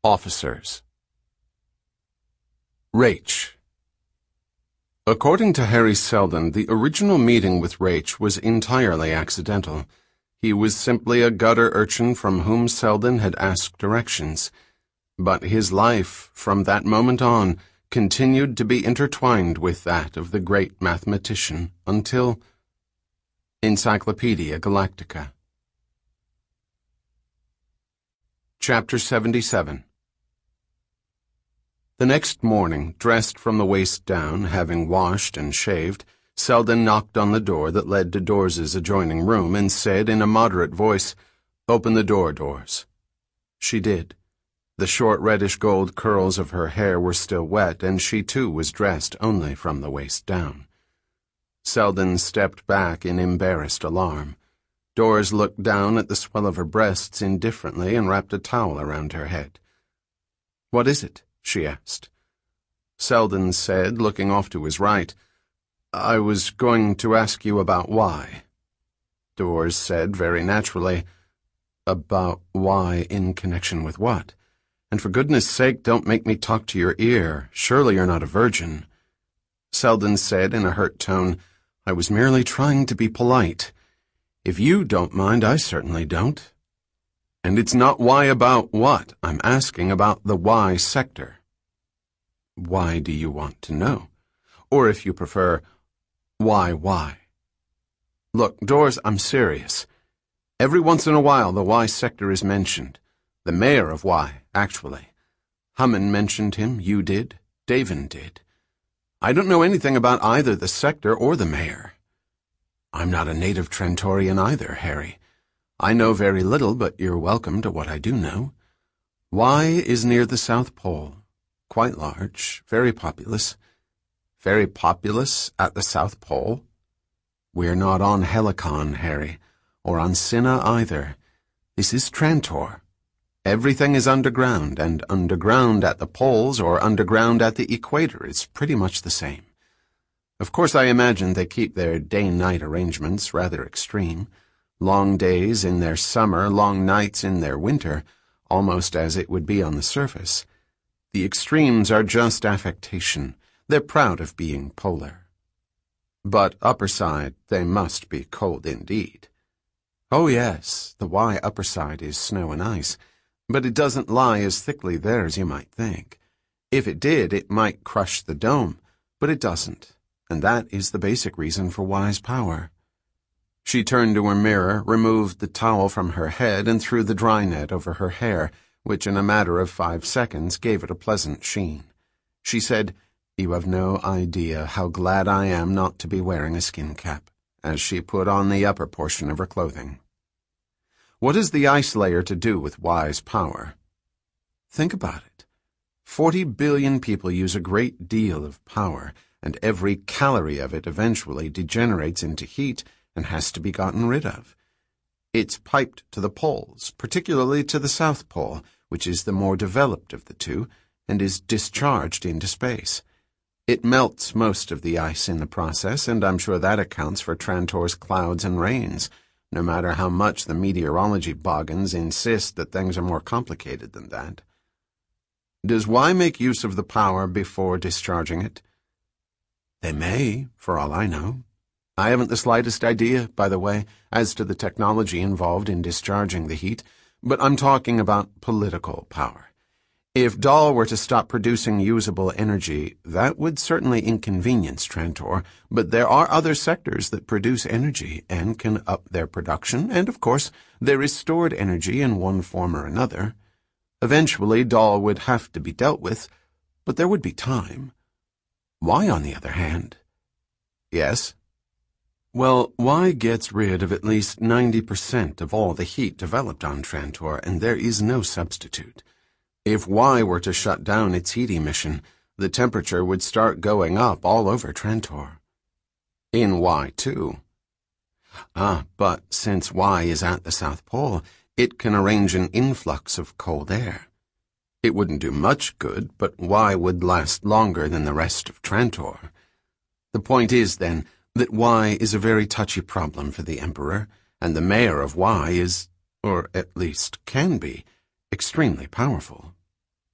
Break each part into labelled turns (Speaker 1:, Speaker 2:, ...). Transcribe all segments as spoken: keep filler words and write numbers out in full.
Speaker 1: Officers. Raich. According to Harry Seldon, the original meeting with Raich was entirely accidental. He was simply a gutter urchin from whom Seldon had asked directions. But his life, from that moment on, continued to be intertwined with that of the great mathematician until... Encyclopedia Galactica. Chapter seventy-seven. The next morning, dressed from the waist down, having washed and shaved, Seldon knocked on the door that led to Dors's adjoining room and said in a moderate voice, "Open the door, Dors." She did. The short reddish-gold curls of her hair were still wet, and she too was dressed only from the waist down. Seldon stepped back in embarrassed alarm. Dors looked down at the swell of her breasts indifferently and wrapped a towel around her head. "What is it?" she asked. Seldon said, looking off to his right, "I was going to ask you about why." Dors said very naturally, "About why in connection with what? And for goodness sake, don't make me talk to your ear. Surely you're not a virgin." Seldon said in a hurt tone, "I was merely trying to be polite. If you don't mind, I certainly don't. And it's not why about what. I'm asking about the why sector." "Why do you want to know? Or if you prefer, why why?" "Look, Dors, I'm serious. Every once in a while the Y sector is mentioned. The mayor of Y, actually. Hammond mentioned him, you did, Davin did. I don't know anything about either the sector or the mayor. I'm not a native Trentorian either, Harry. I know very little, but you're welcome to what I do know. Y is near the South Pole. Quite large, very populous. Very populous at the South Pole? We're not on Helicon, Harry, or on Cinna either. This is Trantor. Everything is underground, and underground at the poles or underground at the equator is pretty much the same. Of course, I imagine they keep their day-night arrangements rather extreme. Long days in their summer, long nights in their winter, almost as it would be on the surface. The extremes are just affectation. They're proud of being polar. But upper side, they must be cold indeed. Oh yes, the Y upper side is snow and ice, but it doesn't lie as thickly there as you might think. If it did, it might crush the dome, but it doesn't, and that is the basic reason for Y's power. She turned to her mirror, removed the towel from her head, and threw the dry net over her hair, which in a matter of five seconds gave it a pleasant sheen. She said, "You have no idea how glad I am not to be wearing a skin cap," as she put on the upper portion of her clothing. What has the ice layer to do with Y's power? Think about it. Forty billion people use a great deal of power, and every calorie of it eventually degenerates into heat and has to be gotten rid of. It's piped to the poles, particularly to the South Pole, which is the more developed of the two, and is discharged into space. It melts most of the ice in the process, and I'm sure that accounts for Trantor's clouds and rains, no matter how much the meteorology boggans insist that things are more complicated than that. Does Y make use of the power before discharging it? They may, for all I know. I haven't the slightest idea, by the way, as to the technology involved in discharging the heat, but I'm talking about political power. If Dahl were to stop producing usable energy, that would certainly inconvenience Trantor, but there are other sectors that produce energy and can up their production, and of course, there is stored energy in one form or another. Eventually, Dahl would have to be dealt with, but there would be time. Y, on the other hand... Yes? Well, Y gets rid of at least ninety percent of all the heat developed on Trantor, and there is no substitute. If Y were to shut down its heat emission, the temperature would start going up all over Trantor. In Y, too. Ah, but since Y is at the South Pole, it can arrange an influx of cold air. It wouldn't do much good, but Y would last longer than the rest of Trantor. The point is, then, that Y is a very touchy problem for the Emperor, and the mayor of Y is, or at least can be, extremely powerful.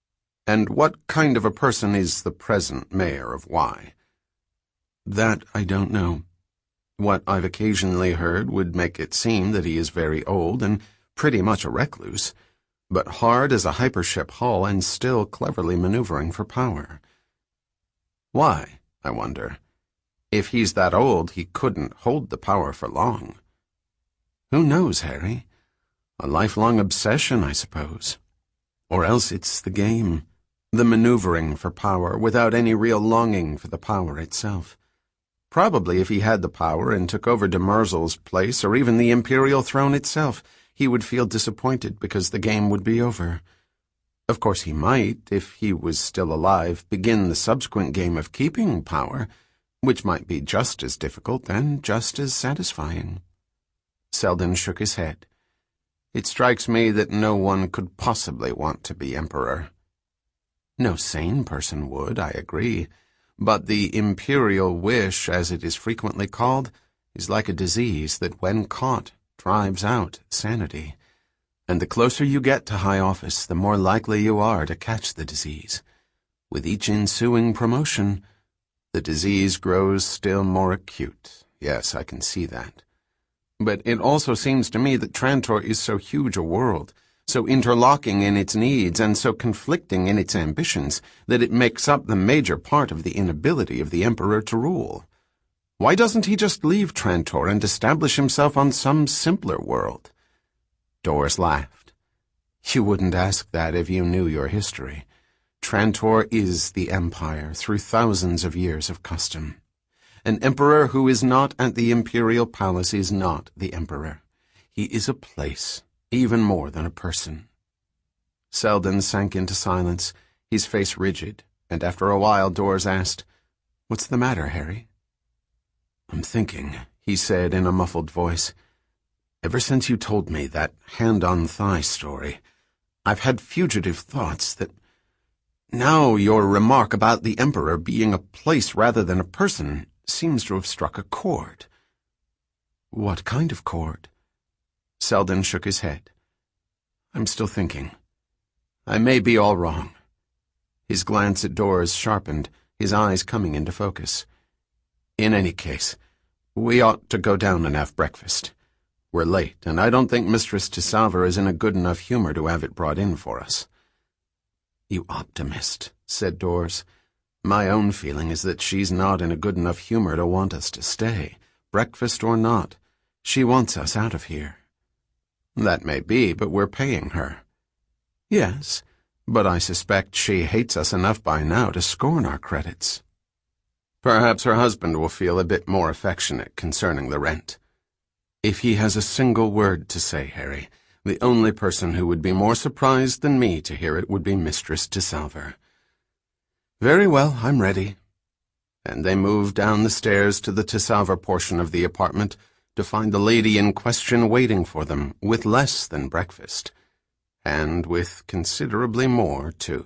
Speaker 1: And what kind of a person is the present mayor of Y? That I don't know. What I've occasionally heard would make it seem that he is very old and pretty much a recluse, but hard as a hypership hull and still cleverly maneuvering for power. Why, I wonder? If he's that old, he couldn't hold the power for long. Who knows, Harry? A lifelong obsession, I suppose. Or else it's the game, the maneuvering for power without any real longing for the power itself. Probably if he had the power and took over de Merzel's place or even the imperial throne itself, he would feel disappointed because the game would be over. Of course he might, if he was still alive, begin the subsequent game of keeping power, which might be just as difficult and just as satisfying. Selden shook his head. It strikes me that no one could possibly want to be emperor. No sane person would, I agree. But the imperial wish, as it is frequently called, is like a disease that, when caught, drives out sanity. And the closer you get to high office, the more likely you are to catch the disease. With each ensuing promotion, the disease grows still more acute. Yes, I can see that. But it also seems to me that Trantor is so huge a world, so interlocking in its needs and so conflicting in its ambitions, that it makes up the major part of the inability of the Emperor to rule. Why doesn't he just leave Trantor and establish himself on some simpler world? Doris laughed. You wouldn't ask that if you knew your history. Trantor is the Empire through thousands of years of custom. An emperor who is not at the imperial palace is not the emperor. He is a place, even more than a person. Selden sank into silence, his face rigid, and after a while Doris asked, "What's the matter, Harry?" "I'm thinking," he said in a muffled voice. "Ever since you told me that hand-on-thigh story, I've had fugitive thoughts that... Now your remark about the Emperor being a place rather than a person seems to have struck a chord." "What kind of chord?" Selden shook his head. "I'm still thinking. I may be all wrong." His glance at Doris sharpened, his eyes coming into focus. "In any case, we ought to go down and have breakfast. We're late, and I don't think Mistress Tisalver is in a good enough humor to have it brought in for us." "You optimist," said Doris. "My own feeling is that she's not in a good enough humor to want us to stay, breakfast or not. She wants us out of here." "That may be, but we're paying her." "Yes, but I suspect she hates us enough by now to scorn our credits." "Perhaps her husband will feel a bit more affectionate concerning the rent." "If he has a single word to say, Harry, the only person who would be more surprised than me to hear it would be Mistress Tisalver." "Very well, I'm ready." And they moved down the stairs to the Tisalver portion of the apartment to find the lady in question waiting for them with less than breakfast, and with considerably more, too.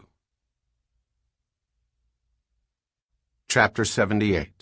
Speaker 1: Chapter seventy-eight.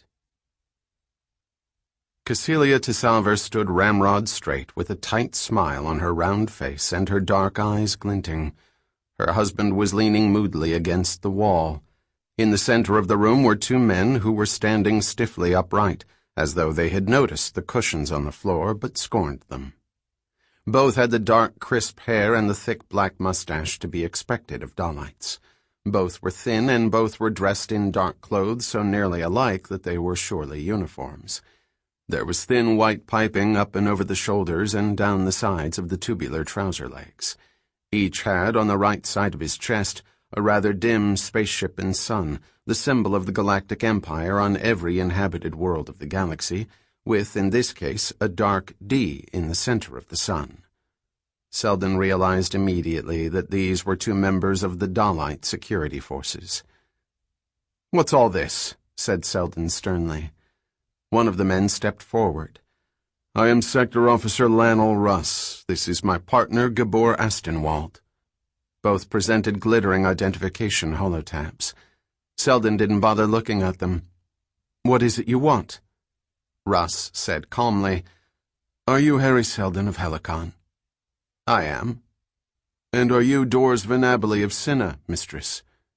Speaker 1: Cecilia Tisalver stood ramrod straight with a tight smile on her round face and her dark eyes glinting. Her husband was leaning moodily against the wall. In the center of the room were two men who were standing stiffly upright, as though they had noticed the cushions on the floor but scorned them. Both had the dark, crisp hair and the thick black mustache to be expected of Dallites. Both were thin and both were dressed in dark clothes so nearly alike that they were surely uniforms. There was thin white piping up and over the shoulders and down the sides of the tubular trouser legs. Each had, on the right side of his chest, a rather dim spaceship and sun, the symbol of the Galactic Empire on every inhabited world of the galaxy, with, in this case, a dark D in the center of the sun. Selden realized immediately that these were two members of the Dallite security forces. "What's all this?" said Selden sternly. One of the men stepped forward. "I am Sector Officer Lanel Russ. This is my partner, Gabor Astenwald." Both presented glittering identification holotabs. Selden didn't bother looking at them. "What is it you want?" Russ said calmly, "Are you Harry Selden of Helicon?" "I am." "And are you Dors Venabili of Cinna, mistress?"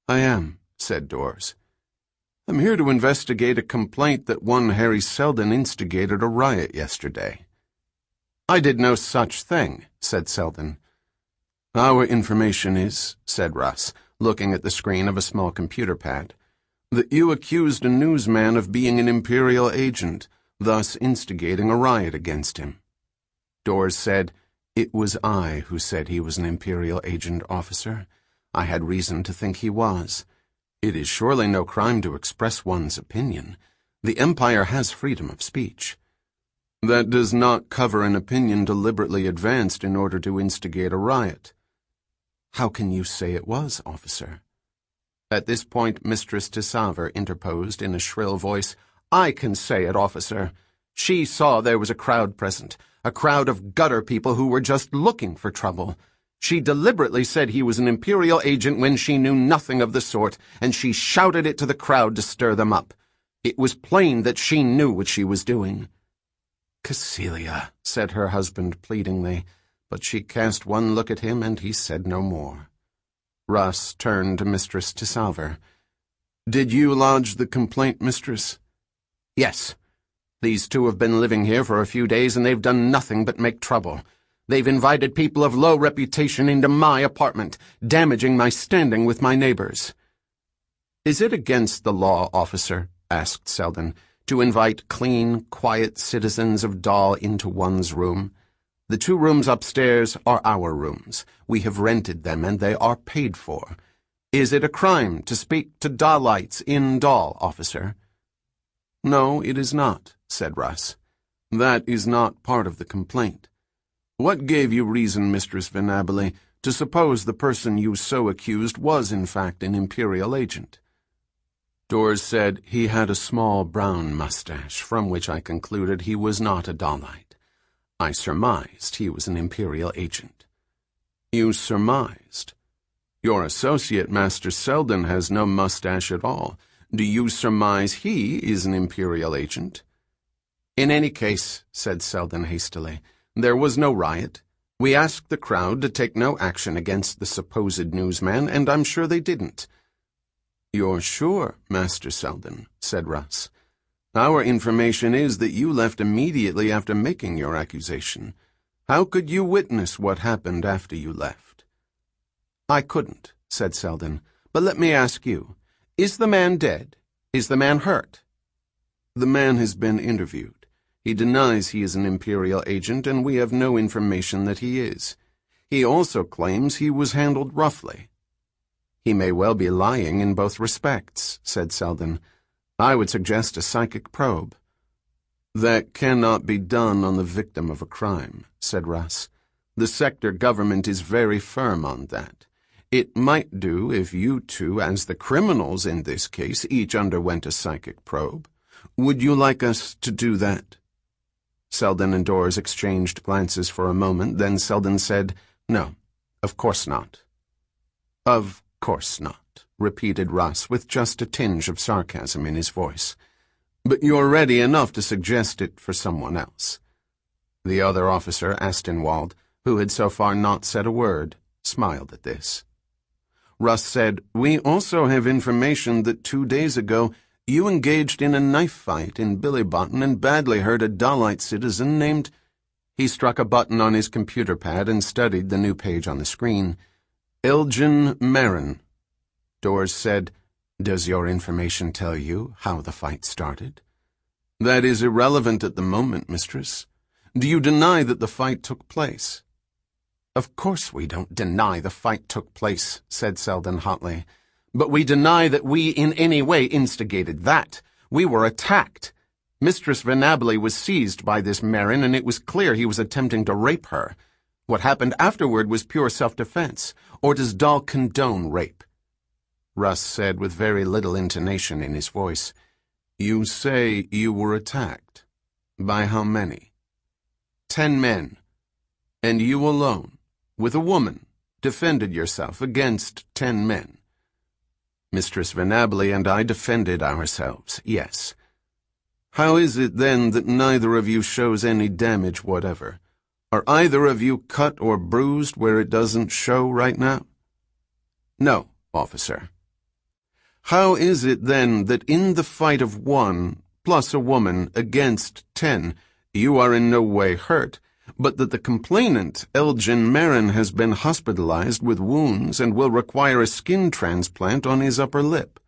Speaker 1: I am, said Dawes. I'm here to investigate a complaint that one Harry Selden instigated a riot yesterday. I did no such thing, said Selden. Our information is, said Russ, looking at the screen of a small computer pad, that you accused a newsman of being an Imperial agent, thus instigating a riot against him. Dawes said, It was I who said he was an Imperial agent, officer. I had reason to think he was. It is surely no crime to express one's opinion. The Empire has freedom of speech. That does not cover an opinion deliberately advanced in order to instigate a riot. How can you say it was, officer? At this point, Mistress Tisaver interposed in a shrill voice. I can say it, officer. She saw there was a crowd present, a crowd of gutter people who were just looking for trouble. She deliberately said he was an Imperial agent when she knew nothing of the sort, and she shouted it to the crowd to stir them up. It was plain that she knew what she was doing. Cecilia, said her husband pleadingly, but she cast one look at him and he said no more. Russ turned to Mistress Tisaver. Did you lodge the complaint, mistress? Yes. These two have been living here for a few days and they've done nothing but make trouble. They've invited people of low reputation into my apartment, damaging my standing with my neighbors. Is it against the law, officer, asked Selden, to invite clean, quiet citizens of Dahl into one's room? The two rooms upstairs are our rooms. We have rented them and they are paid for. Is it a crime to speak to Dahlites in Dahl, officer? No, it is not, said Russ. That is not part of the complaint. What gave you reason, Mistress Venabile, to suppose the person you so accused was in fact an Imperial agent? Dawes said he had a small brown mustache, from which I concluded he was not a Dahlite. I surmised he was an Imperial agent. You surmised? Your associate, Master Selden, has no mustache at all. Do you surmise he is an Imperial agent? In any case, said Selden hastily, there was no riot. We asked the crowd to take no action against the supposed newsman, and I'm sure they didn't. You're sure, Master Selden, said Russ. Our information is that you left immediately after making your accusation. How could you witness what happened after you left? I couldn't, said Selden, but let me ask you, is the man dead? Is the man hurt? The man has been interviewed. He denies he is an Imperial agent, and we have no information that he is. He also claims he was handled roughly. He may well be lying in both respects, said Selden. I would suggest a psychic probe. That cannot be done on the victim of a crime, said Russ. The sector government is very firm on that. It might do if you two, as the criminals in this case, each underwent a psychic probe. Would you like us to do that? Selden and Dawes exchanged glances for a moment, then Selden said, No, of course not. Of course not, repeated Russ, with just a tinge of sarcasm in his voice. But you're ready enough to suggest it for someone else. The other officer, Astenwald, who had so far not said a word, smiled at this. Russ said, We also have information that two days ago you engaged in a knife fight in Billybotten and badly hurt a Dahlite citizen named... He struck a button on his computer pad and studied the new page on the screen. Elgin Marin. Dawes said, Does your information tell you how the fight started? That is irrelevant at the moment, mistress. Do you deny that the fight took place? Of course we don't deny the fight took place, said Selden hotly. But we deny that we in any way instigated that. We were attacked. Mistress Venabile was seized by this Marin, and it was clear he was attempting to rape her. What happened afterward was pure self-defense. Or does Dahl condone rape? Russ said with very little intonation in his voice, You say you were attacked. By how many? Ten men. And you alone, with a woman, defended yourself against ten men. Mistress Venabile and I defended ourselves, yes. How is it, then, that neither of you shows any damage whatever? Are either of you cut or bruised where it doesn't show right now? No, officer. How is it then that in the fight of one, plus a woman, against ten, you are in no way hurt, but that the complainant, Elgin Merrin, has been hospitalized with wounds and will require a skin transplant on his upper lip?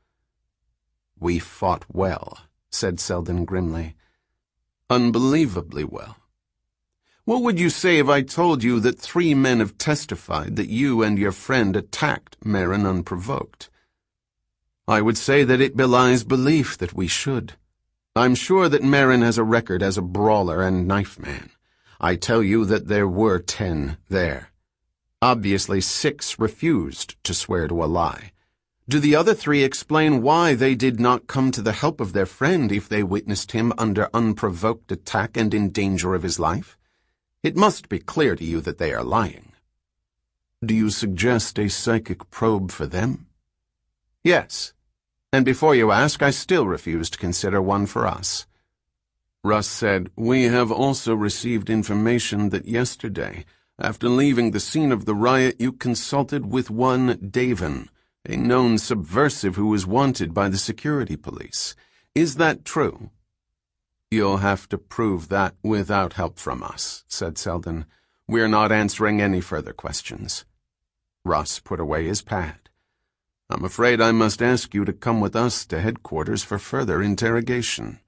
Speaker 1: We fought well, said Selden grimly. Unbelievably well. What would you say if I told you that three men have testified that you and your friend attacked Merrin unprovoked? I would say that it belies belief that we should. I'm sure that Merrin has a record as a brawler and knife man. I tell you that there were ten there. Obviously six refused to swear to a lie. Do the other three explain why they did not come to the help of their friend if they witnessed him under unprovoked attack and in danger of his life? It must be clear to you that they are lying. Do you suggest a psychic probe for them? Yes. And before you ask, I still refuse to consider one for us. Russ said, We have also received information that yesterday, after leaving the scene of the riot, you consulted with one Davin, a known subversive who is wanted by the security police. Is that true? You'll have to prove that without help from us, said Selden. We're not answering any further questions. Russ put away his pad. I'm afraid I must ask you to come with us to headquarters for further interrogation.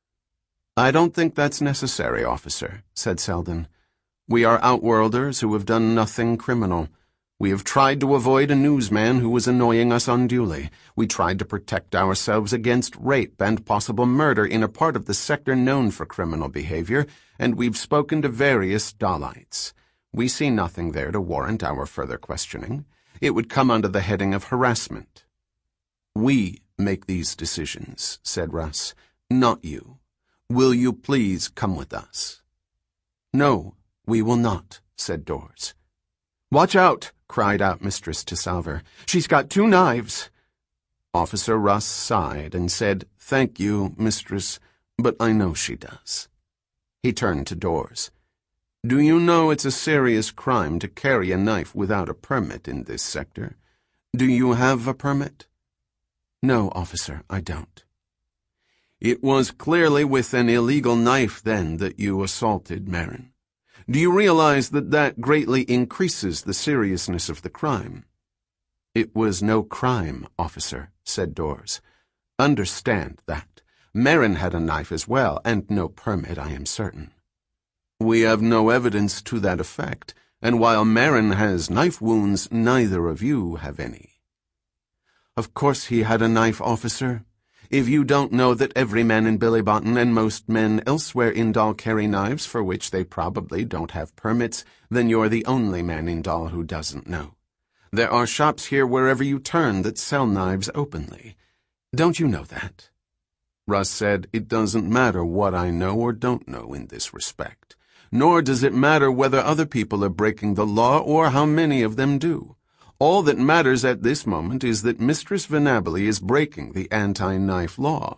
Speaker 1: I don't think that's necessary, officer, said Selden. We are outworlders who have done nothing criminal. We have tried to avoid a newsman who was annoying us unduly. We tried to protect ourselves against rape and possible murder in a part of the sector known for criminal behavior, and we've spoken to various Dallites. We see nothing there to warrant our further questioning. It would come under the heading of harassment. We make these decisions, said Russ, not you. Will you please come with us? No, we will not, said Dawes. Watch out, cried out Mistress Tisalver. She's got two knives. Officer Russ sighed and said, Thank you, mistress, but I know she does. He turned to Dawes. Do you know it's a serious crime to carry a knife without a permit in this sector? Do you have a permit? No, officer, I don't. It was clearly with an illegal knife, then, that you assaulted Merrin. Do you realize that that greatly increases the seriousness of the crime? It was no crime, officer, said Dawes. Understand that. Merrin had a knife as well, and no permit, I am certain. We have no evidence to that effect, and while Merrin has knife wounds, neither of you have any. Of course he had a knife, officer. If you don't know that every man in Billybotten and most men elsewhere in Dal carry knives for which they probably don't have permits, then you're the only man in Dal who doesn't know. There are shops here wherever you turn that sell knives openly. Don't you know that? Russ said, It doesn't matter what I know or don't know in this respect. Nor does it matter whether other people are breaking the law or how many of them do. All that matters at this moment is that Mistress Venabili is breaking the anti-knife law.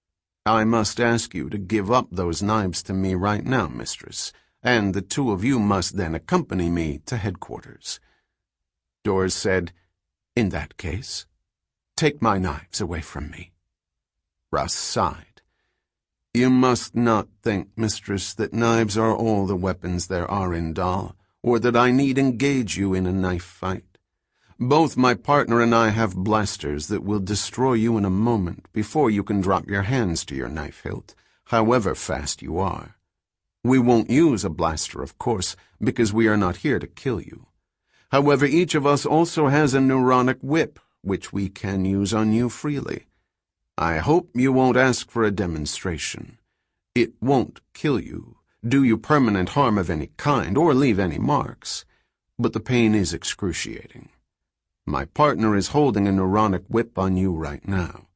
Speaker 1: I must ask you to give up those knives to me right now, mistress, and the two of you must then accompany me to headquarters. Dawes said, In that case, take my knives away from me. Russ sighed. You must not think, mistress, that knives are all the weapons there are in Dal, or that I need engage you in a knife fight. Both my partner and I have blasters that will destroy you in a moment before you can drop your hands to your knife hilt, however fast you are. We won't use a blaster, of course, because we are not here to kill you. However, each of us also has a neuronic whip, which we can use on you freely. I hope you won't ask for a demonstration. It won't kill you, do you permanent harm of any kind, or leave any marks, but the pain is excruciating. My partner is holding a neuronic whip on you right now,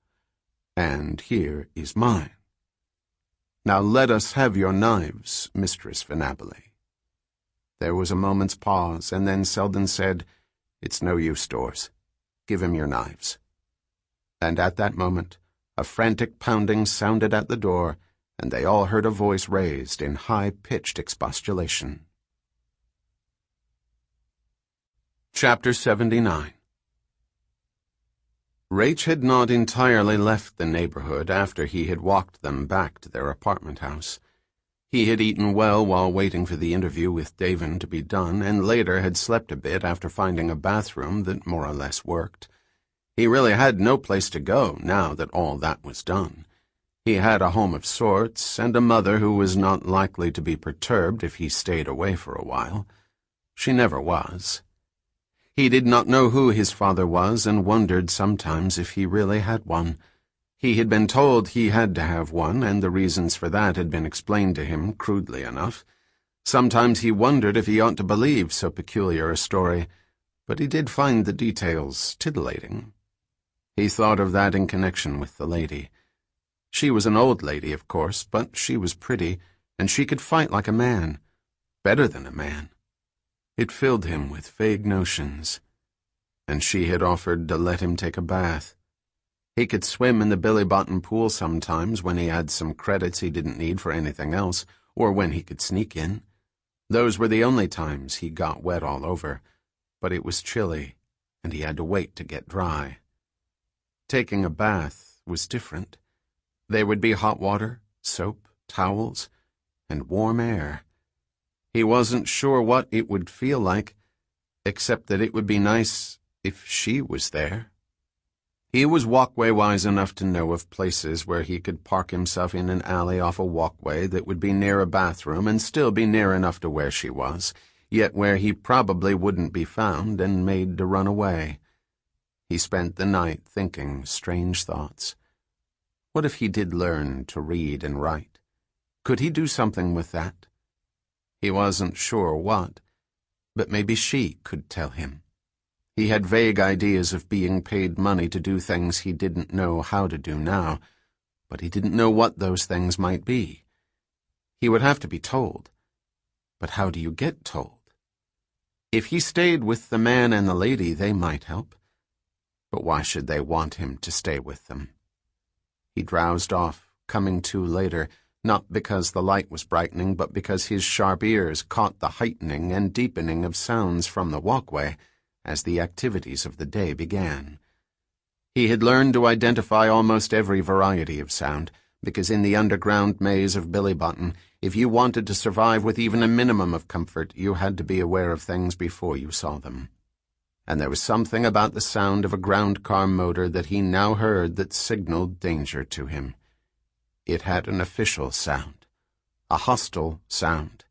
Speaker 1: and here is mine. Now let us have your knives, Mistress Venabili. There was a moment's pause, and then Selden said, It's no use, Dawes. Give him your knives. And at that moment, a frantic pounding sounded at the door, and they all heard a voice raised in high-pitched expostulation. Chapter seventy-nine. Rach had not entirely left the neighborhood after he had walked them back to their apartment house. He had eaten well while waiting for the interview with Davin to be done, and later had slept a bit after finding a bathroom that more or less worked. He really had no place to go now that all that was done. He had a home of sorts, and a mother who was not likely to be perturbed if he stayed away for a while. She never was. He did not know who his father was and wondered sometimes if he really had one. He had been told he had to have one, and the reasons for that had been explained to him crudely enough. Sometimes he wondered if he ought to believe so peculiar a story, but he did find the details titillating. He thought of that in connection with the lady. She was an old lady, of course, but she was pretty, and she could fight like a man. Better than a man. It filled him with vague notions. And she had offered to let him take a bath. He could swim in the Billy Bottom pool sometimes when he had some credits he didn't need for anything else, or when he could sneak in. Those were the only times he got wet all over, but it was chilly, and he had to wait to get dry. Taking a bath was different. There would be hot water, soap, towels, and warm air. He wasn't sure what it would feel like, except that it would be nice if she was there. He was walkway-wise enough to know of places where he could park himself in an alley off a walkway that would be near a bathroom and still be near enough to where she was, yet where he probably wouldn't be found and made to run away. He spent the night thinking strange thoughts. What if he did learn to read and write? Could he do something with that? He wasn't sure what, but maybe she could tell him. He had vague ideas of being paid money to do things he didn't know how to do now, but he didn't know what those things might be. He would have to be told. But how do you get told? If he stayed with the man and the lady, they might help. But why should they want him to stay with them? He drowsed off, coming to later, not because the light was brightening, but because his sharp ears caught the heightening and deepening of sounds from the walkway as the activities of the day began. He had learned to identify almost every variety of sound, because in the underground maze of Billy Bottom, if you wanted to survive with even a minimum of comfort, you had to be aware of things before you saw them. And there was something about the sound of a ground car motor that he now heard that signaled danger to him. It had an official sound, a hostile sound.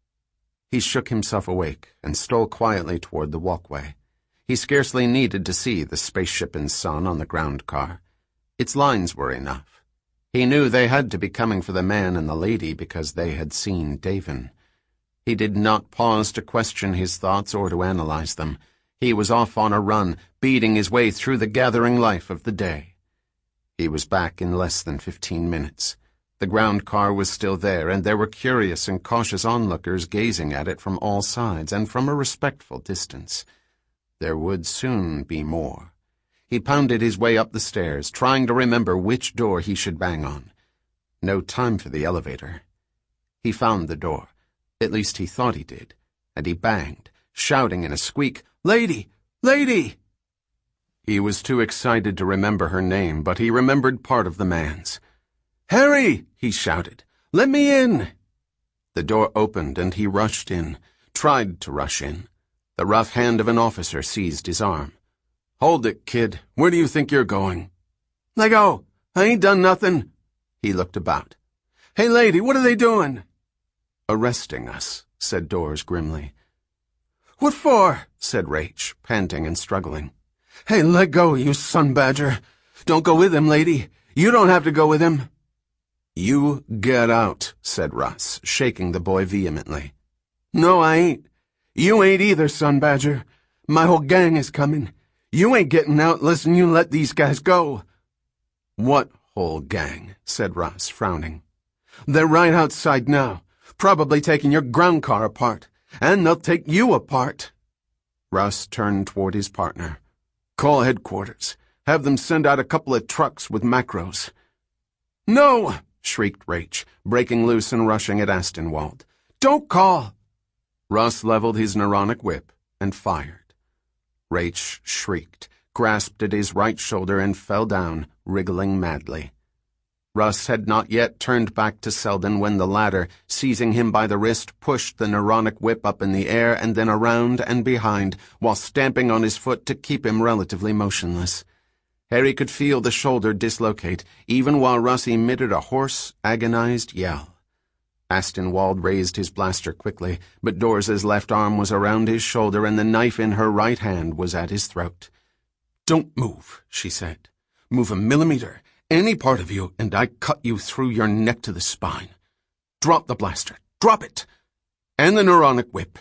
Speaker 1: He shook himself awake and stole quietly toward the walkway. He scarcely needed to see the spaceship and sun on the ground car. Its lines were enough. He knew they had to be coming for the man and the lady because they had seen Davin. He did not pause to question his thoughts or to analyze them. He was off on a run, beating his way through the gathering life of the day. He was back in less than fifteen minutes. The ground car was still there, and there were curious and cautious onlookers gazing at it from all sides and from a respectful distance. There would soon be more. He pounded his way up the stairs, trying to remember which door he should bang on. No time for the elevator. He found the door. At least he thought he did. And he banged, shouting in a squeak, "Lady! Lady!" He was too excited to remember her name, but he remembered part of the man's. "Harry!" he shouted. "Let me in!" The door opened and he rushed in, tried to rush in. The rough hand of an officer seized his arm. "Hold it, kid. Where do you think you're going?" "Let go. I ain't done nothing." He looked about. "Hey, lady, what are they doing?" "Arresting us," said Dawes grimly. "What for?" said Rach, panting and struggling. "Hey, let go, you son badger. Don't go with him, lady. You don't have to go with him." "You get out," said Russ, shaking the boy vehemently. "No, I ain't. You ain't either, son badger. My whole gang is coming. You ain't getting out unless you let these guys go." "What whole gang?" said Russ, frowning. "They're right outside now, probably taking your ground car apart, and they'll take you apart." Russ turned toward his partner. "Call headquarters. Have them send out a couple of trucks with macros." "No!" shrieked Rach, breaking loose and rushing at Astonwald. "Don't call!" Russ leveled his neuronic whip and fired. Rach shrieked, grasped at his right shoulder and fell down, wriggling madly. Russ had not yet turned back to Selden when the latter, seizing him by the wrist, pushed the neuronic whip up in the air and then around and behind, while stamping on his foot to keep him relatively motionless. Harry could feel the shoulder dislocate, even while Russ emitted a hoarse, agonized yell. Astonwald raised his blaster quickly, but Dors's left arm was around his shoulder and the knife in her right hand was at his throat. "Don't move," she said. "Move a millimeter, any part of you, and I cut you through your neck to the spine. Drop the blaster. Drop it! And the neuronic whip."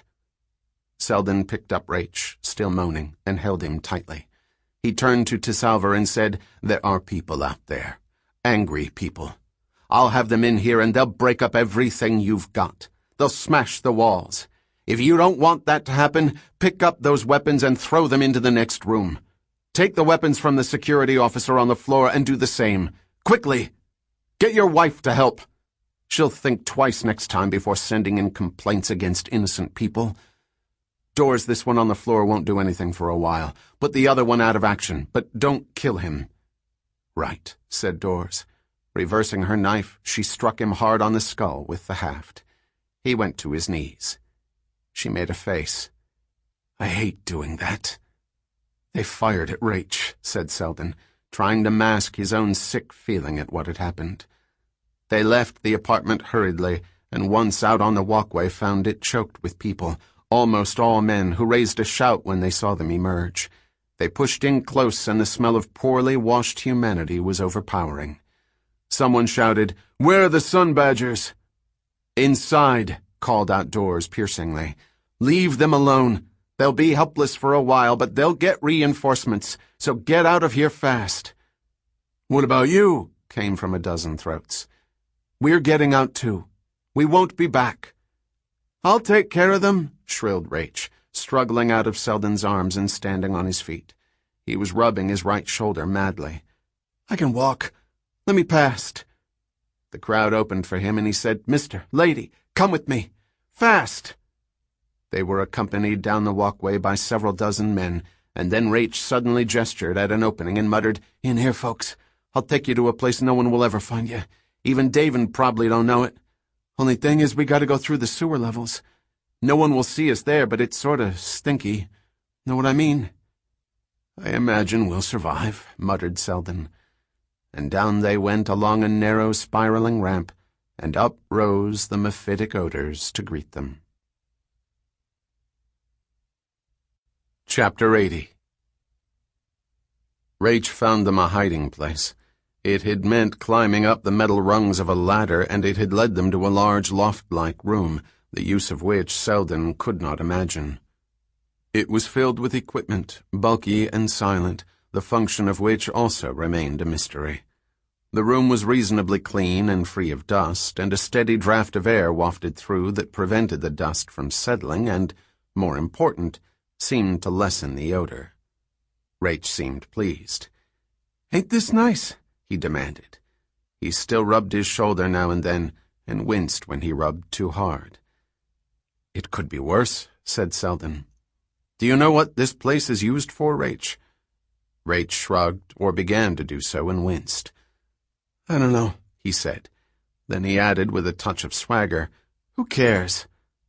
Speaker 1: Selden picked up Raich, still moaning, and held him tightly. He turned to Tisalver and said, "There are people out there. Angry people. I'll have them in here and they'll break up everything you've got. They'll smash the walls. If you don't want that to happen, pick up those weapons and throw them into the next room. Take the weapons from the security officer on the floor and do the same. Quickly! Get your wife to help. She'll think twice next time before sending in complaints against innocent people. Dors, this one on the floor won't do anything for a while. Put the other one out of action, but don't kill him." "Right," said Dors. Reversing her knife, she struck him hard on the skull with the haft. He went to his knees. She made a face. "I hate doing that." "They fired at Raich," said Selden, trying to mask his own sick feeling at what had happened. They left the apartment hurriedly, and once out on the walkway found it choked with people, almost all men, who raised a shout when they saw them emerge. They pushed in close, and the smell of poorly washed humanity was overpowering. Someone shouted, "Where are the Sun Badgers?" "Inside," called out Dors piercingly. "Leave them alone. They'll be helpless for a while, but they'll get reinforcements, so get out of here fast." "What about you?" came from a dozen throats. "We're getting out too. We won't be back." "I'll take care of them," shrilled Raich, struggling out of Selden's arms and standing on his feet. He was rubbing his right shoulder madly. "I can walk. Let me past." The crowd opened for him and he said, "Mister, lady, come with me. Fast!" They were accompanied down the walkway by several dozen men, and then Raich suddenly gestured at an opening and muttered, "In here, folks. I'll take you to a place no one will ever find you. Even Daven probably don't know it. Only thing is we gotta go through the sewer levels. No one will see us there, but it's sorta stinky. Know what I mean?" "I imagine we'll survive," muttered Selden. And down they went along a narrow spiraling ramp, and up rose the mephitic odors to greet them. Chapter eighty. Raich found them a hiding place. It had meant climbing up the metal rungs of a ladder, and it had led them to a large loft-like room, the use of which Selden could not imagine. It was filled with equipment, bulky and silent, the function of which also remained a mystery. The room was reasonably clean and free of dust, and a steady draft of air wafted through that prevented the dust from settling and, more important, seemed to lessen the odor. Raich seemed pleased. "Ain't this nice?" he demanded. He still rubbed his shoulder now and then, and winced when he rubbed too hard. "It could be worse," said Selden. "Do you know what this place is used for, Raich?" Raich shrugged, or began to do so, and winced. "I don't know," he said. Then he added with a touch of swagger, "Who cares?"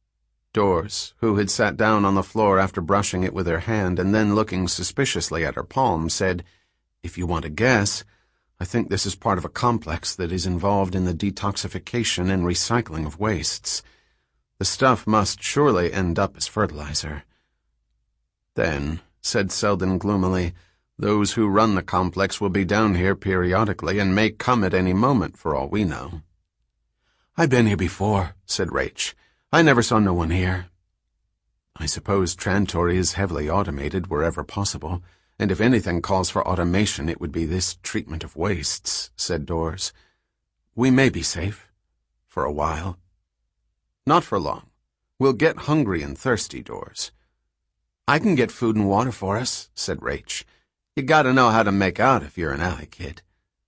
Speaker 1: Dors, who had sat down on the floor after brushing it with her hand and then looking suspiciously at her palm, said, "If you want to guess, I think this is part of a complex that is involved in the detoxification and recycling of wastes. The stuff must surely end up as fertilizer." "Then," said Selden gloomily, "those who run the complex will be down here periodically and may come at any moment for all we know." "I've been here before," said Raich. "I never saw no one here." "I suppose Trantor is heavily automated wherever possible, and if anything calls for automation it would be this treatment of wastes," said Dors. "We may be safe. For a while." "Not for long. We'll get hungry and thirsty, Dors." "I can get food and water for us," said Raich. "You gotta know how to make out if you're an alley kid."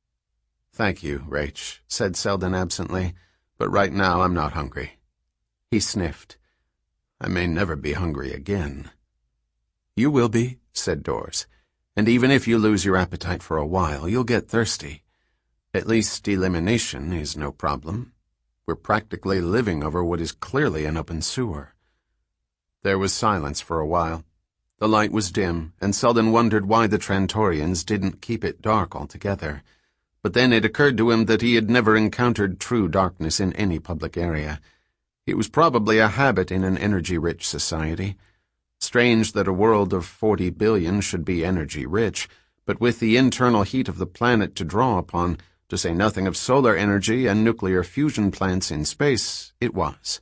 Speaker 1: "Thank you, Raich," said Selden absently, "but right now I'm not hungry." He sniffed. "I may never be hungry again." "You will be," said Dors, And even if you lose your appetite for a while, you'll get thirsty. At least elimination is no problem. We're practically living over what is clearly an open sewer. There was silence for a while. The light was dim, and Selden wondered why the Trantorians didn't keep it dark altogether. But then it occurred to him that he had never encountered true darkness in any public area. It was probably a habit in an energy-rich society. Strange that a world of forty billion should be energy-rich, but with the internal heat of the planet to draw upon, to say nothing of solar energy and nuclear fusion plants in space, it was.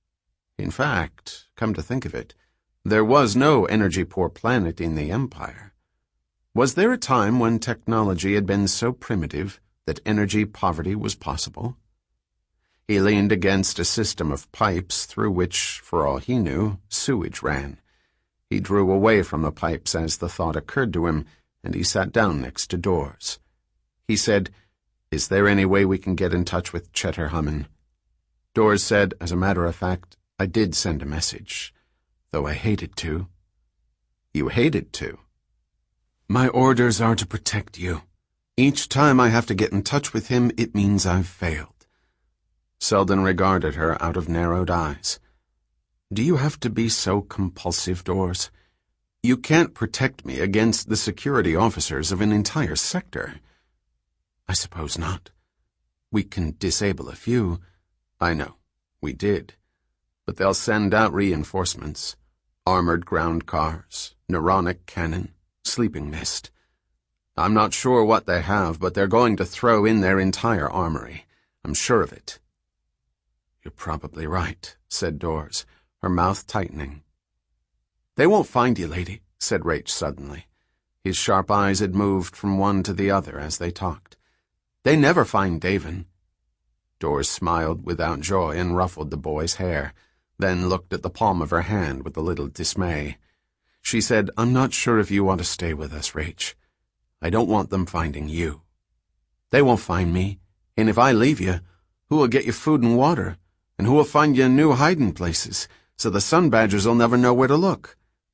Speaker 1: In fact, come to think of it, there was no energy-poor planet in the Empire. Was there a time when technology had been so primitive that energy poverty was possible? He leaned against a system of pipes through which, for all he knew, sewage ran. He drew away from the pipes as the thought occurred to him, and he sat down next to Dawes. He said, "Is there any way we can get in touch with Cheddar Hummin?" Dawes said, as a matter of fact, "I did send a message, though I hated to." "You hated to?" "My orders are to protect you. Each time I have to get in touch with him, it means I've failed." Selden regarded her out of narrowed eyes. "Do you have to be so compulsive, Dawes? You can't protect me against the security officers of an entire sector." "I suppose not. We can disable a few." "I know. We did. But they'll send out reinforcements. Armored ground cars, neuronic cannon, sleeping mist. I'm not sure what they have, but they're going to throw in their entire armory. I'm sure of it." "You're probably right," said Dawes, her mouth tightening. "They won't find you, lady," said Raich suddenly. His sharp eyes had moved from one to the other as they talked. "They never find Davin." Dawes smiled without joy and ruffled the boy's hair, then looked at the palm of her hand with a little dismay. She said, "I'm not sure if you want to stay with us, Raich. I don't want them finding you." "They won't find me, and if I leave you, who will get you food and water, and who will find you new hiding places, so the Sun Badgers'll never know where to look?"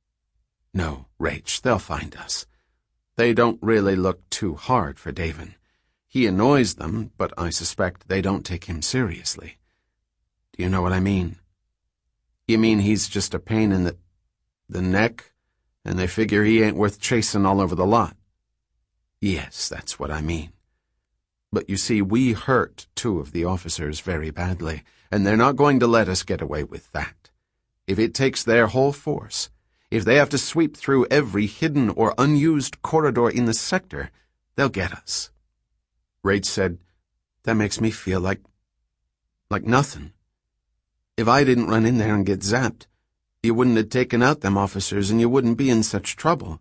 Speaker 1: "No, Raich, they'll find us. They don't really look too hard for Davin. He annoys them, but I suspect they don't take him seriously. Do you know what I mean?" "You mean he's just a pain in the... the neck, and they figure he ain't worth chasing all over the lot?" "Yes, that's what I mean. But you see, we hurt two of the officers very badly, and they're not going to let us get away with that. If it takes their whole force, if they have to sweep through every hidden or unused corridor in the sector, they'll get us." Raich said, "That makes me feel like... like nothing. If I didn't run in there and get zapped, you wouldn't have taken out them officers and you wouldn't be in such trouble."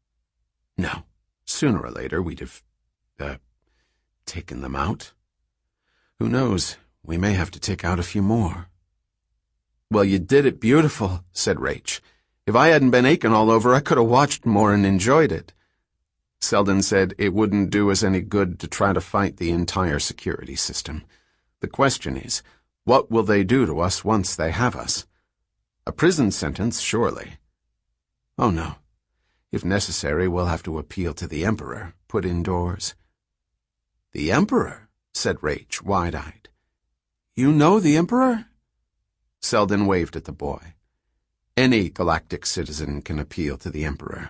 Speaker 1: "No, sooner or later we'd have, uh, taken them out. Who knows, we may have to take out a few more." "Well, you did it beautiful," said Raich. "If I hadn't been aching all over, I could have watched more and enjoyed it." Selden said it wouldn't do us any good to try to fight the entire security system. The question is, what will they do to us once they have us? A prison sentence, surely. "Oh, no. If necessary, we'll have to appeal to the Emperor," put in Dawes. "The Emperor?" said Raich, wide-eyed. "You know the Emperor?" Selden waved at the boy. "Any galactic citizen can appeal to the Emperor."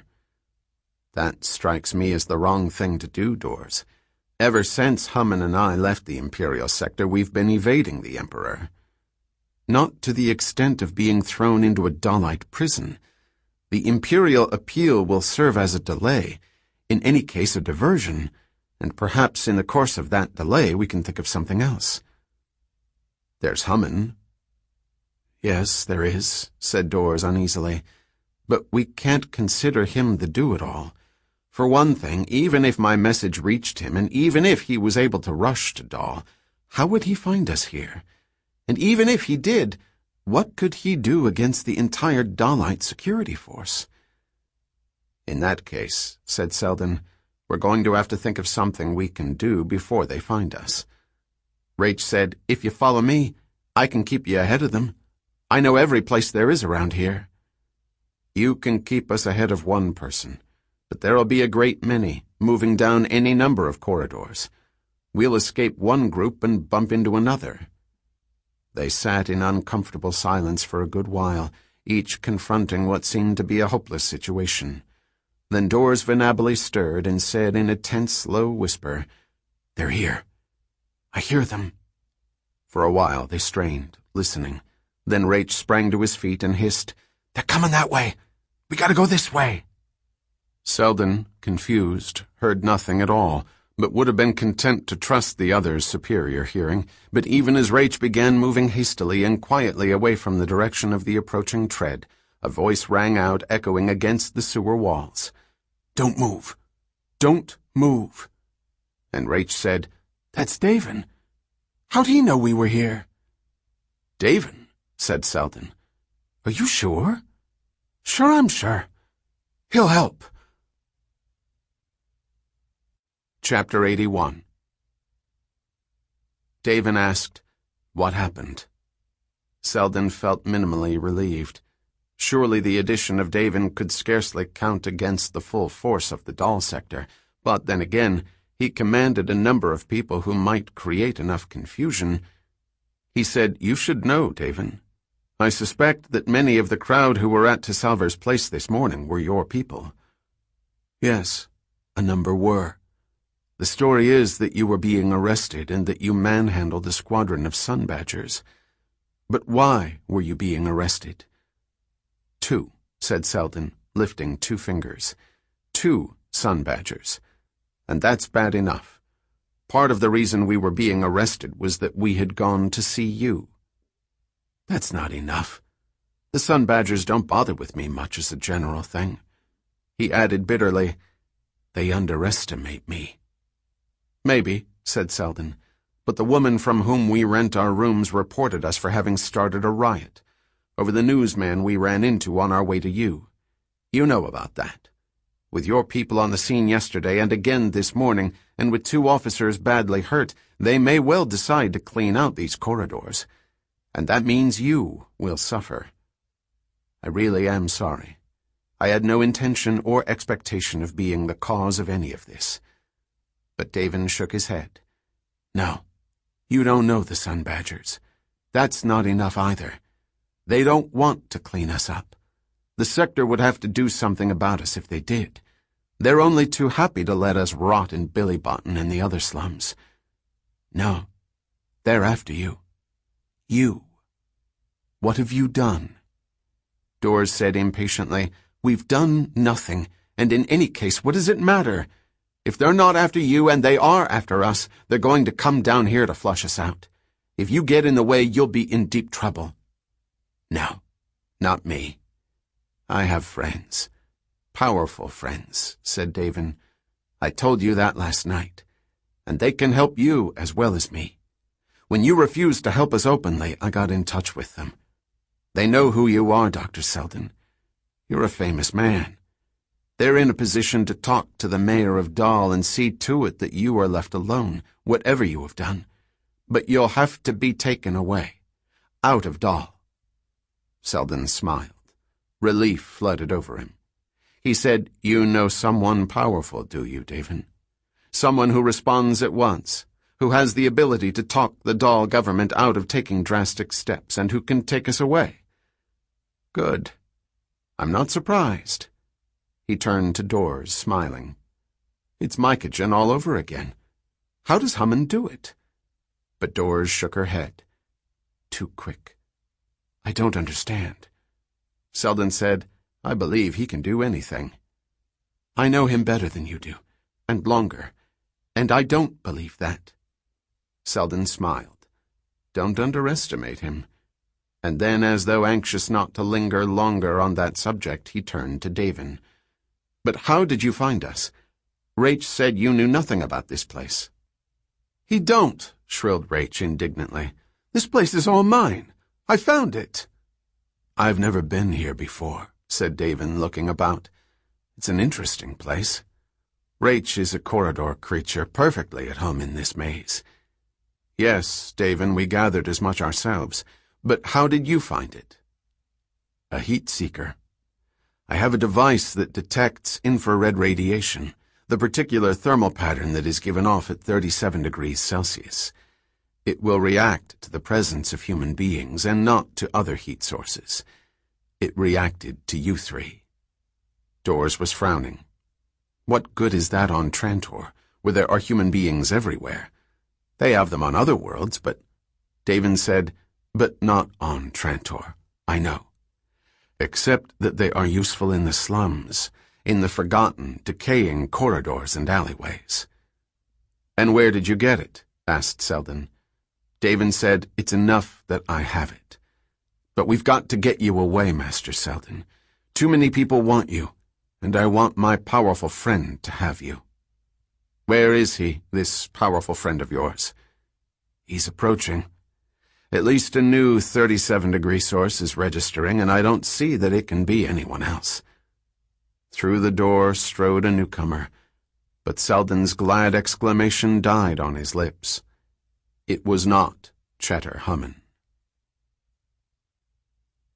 Speaker 1: "That strikes me as the wrong thing to do, Dawes. Ever since Hummin and I left the Imperial sector, we've been evading the Emperor." "Not to the extent of being thrown into a Dalite prison. The Imperial appeal will serve as a delay, in any case a diversion, and perhaps in the course of that delay we can think of something else." "There's Hummin." "Yes, there is," said Dawes uneasily. "But we can't consider him the do-it-all. For one thing, even if my message reached him, and even if he was able to rush to Dahl, how would he find us here? And even if he did, what could he do against the entire Dahlite security force?" "In that case," said Selden, "we're going to have to think of something we can do before they find us." Raich said, "If you follow me, I can keep you ahead of them. I know every place there is around here." "You can keep us ahead of one person. but there'll be a great many, moving down any number of corridors. We'll escape one group and bump into another." They sat in uncomfortable silence for a good while, each confronting what seemed to be a hopeless situation. Then Dors Venabili stirred and said in a tense, low whisper, "They're here. I hear them." For a while they strained, listening. Then Raich sprang to his feet and hissed, "They're coming that way. We gotta go this way." Selden, confused, heard nothing at all, but would have been content to trust the other's superior hearing. But even as Raich began moving hastily and quietly away from the direction of the approaching tread, a voice rang out, echoing against the sewer walls. "Don't move. Don't move." And Raich said, "That's Davin. How'd he know we were here?" "Davin," said Selden. "Are you sure?" "Sure, I'm sure. He'll help." Chapter eighty-one. Davin asked, "What happened?" Selden felt minimally relieved. Surely the addition of Davin could scarcely count against the full force of the doll sector, but then again, he commanded a number of people who might create enough confusion. He said, "You should know, Davin. I suspect that many of the crowd who were at Tisalver's place this morning were your people." "Yes, a number were. The story is that you were being arrested and that you manhandled a squadron of sun badgers. But why were you being arrested?" "Two," said Selden, lifting two fingers. "Two sun badgers. And that's bad enough. Part of the reason we were being arrested was that we had gone to see you." "That's not enough. The sun badgers don't bother with me much as a general thing." He added bitterly, "They underestimate me." "Maybe," said Selden, "but the woman from whom we rent our rooms reported us for having started a riot over the newsman we ran into on our way to you. You know about that. With your people on the scene yesterday and again this morning, and with two officers badly hurt, they may well decide to clean out these corridors. And that means you will suffer. I really am sorry. I had no intention or expectation of being the cause of any of this." But Davin shook his head. "No, you don't know the sun badgers. That's not enough either. They don't want to clean us up. The sector would have to do something about us if they did. They're only too happy to let us rot in Billybotten and the other slums. No, they're after you. You. What have you done?" Dors said impatiently, "We've done nothing, and in any case, what does it matter? If they're not after you and they are after us, they're going to come down here to flush us out. If you get in the way, you'll be in deep trouble." "No, not me. I have friends. Powerful friends," said Davin. "I told you that last night. And they can help you as well as me. When you refused to help us openly, I got in touch with them. They know who you are, Doctor Selden. You're a famous man. They're in a position to talk to the mayor of Dahl and see to it that you are left alone, whatever you have done. But you'll have to be taken away, out of Dahl." Selden smiled. Relief flooded over him. He said, "You know someone powerful, do you, Davin? Someone who responds at once, who has the ability to talk the Dahl government out of taking drastic steps, and who can take us away?" "Good. I'm not surprised." He turned to Dors, smiling. "It's Mycogen all over again. How does Hammond do it?" But Dors shook her head. "Too quick. I don't understand." Selden said, "I believe he can do anything." "I know him better than you do, and longer, and I don't believe that." Selden smiled. "Don't underestimate him." And then, as though anxious not to linger longer on that subject, he turned to Davin. "But how did you find us? Raich said you knew nothing about this place." "He don't," shrilled Raich indignantly. "This place is all mine. I found it." "I've never been here before," said Davin, looking about. "It's an interesting place. Raich is a corridor creature, perfectly at home in this maze." "Yes, Davin, we gathered as much ourselves. But how did you find it?" "A heat seeker. I have a device that detects infrared radiation, the particular thermal pattern that is given off at thirty-seven degrees Celsius. It will react to the presence of human beings and not to other heat sources. It reacted to you three. Dors was frowning. What good is that on Trantor, where there are human beings everywhere? They have them on other worlds, but... Davin said, but not on Trantor. I know. Except that they are useful in the slums, in the forgotten, decaying corridors and alleyways. And where did you get it? Asked Selden. Davin said, it's enough that I have it. But we've got to get you away, Master Selden. Too many people want you, and I want my powerful friend to have you. Where is he, this powerful friend of yours? He's approaching. At least a new thirty-seven degree source is registering, and I don't see that it can be anyone else. Through the door strode a newcomer, but Selden's glad exclamation died on his lips. It was not Cheddar Hummin.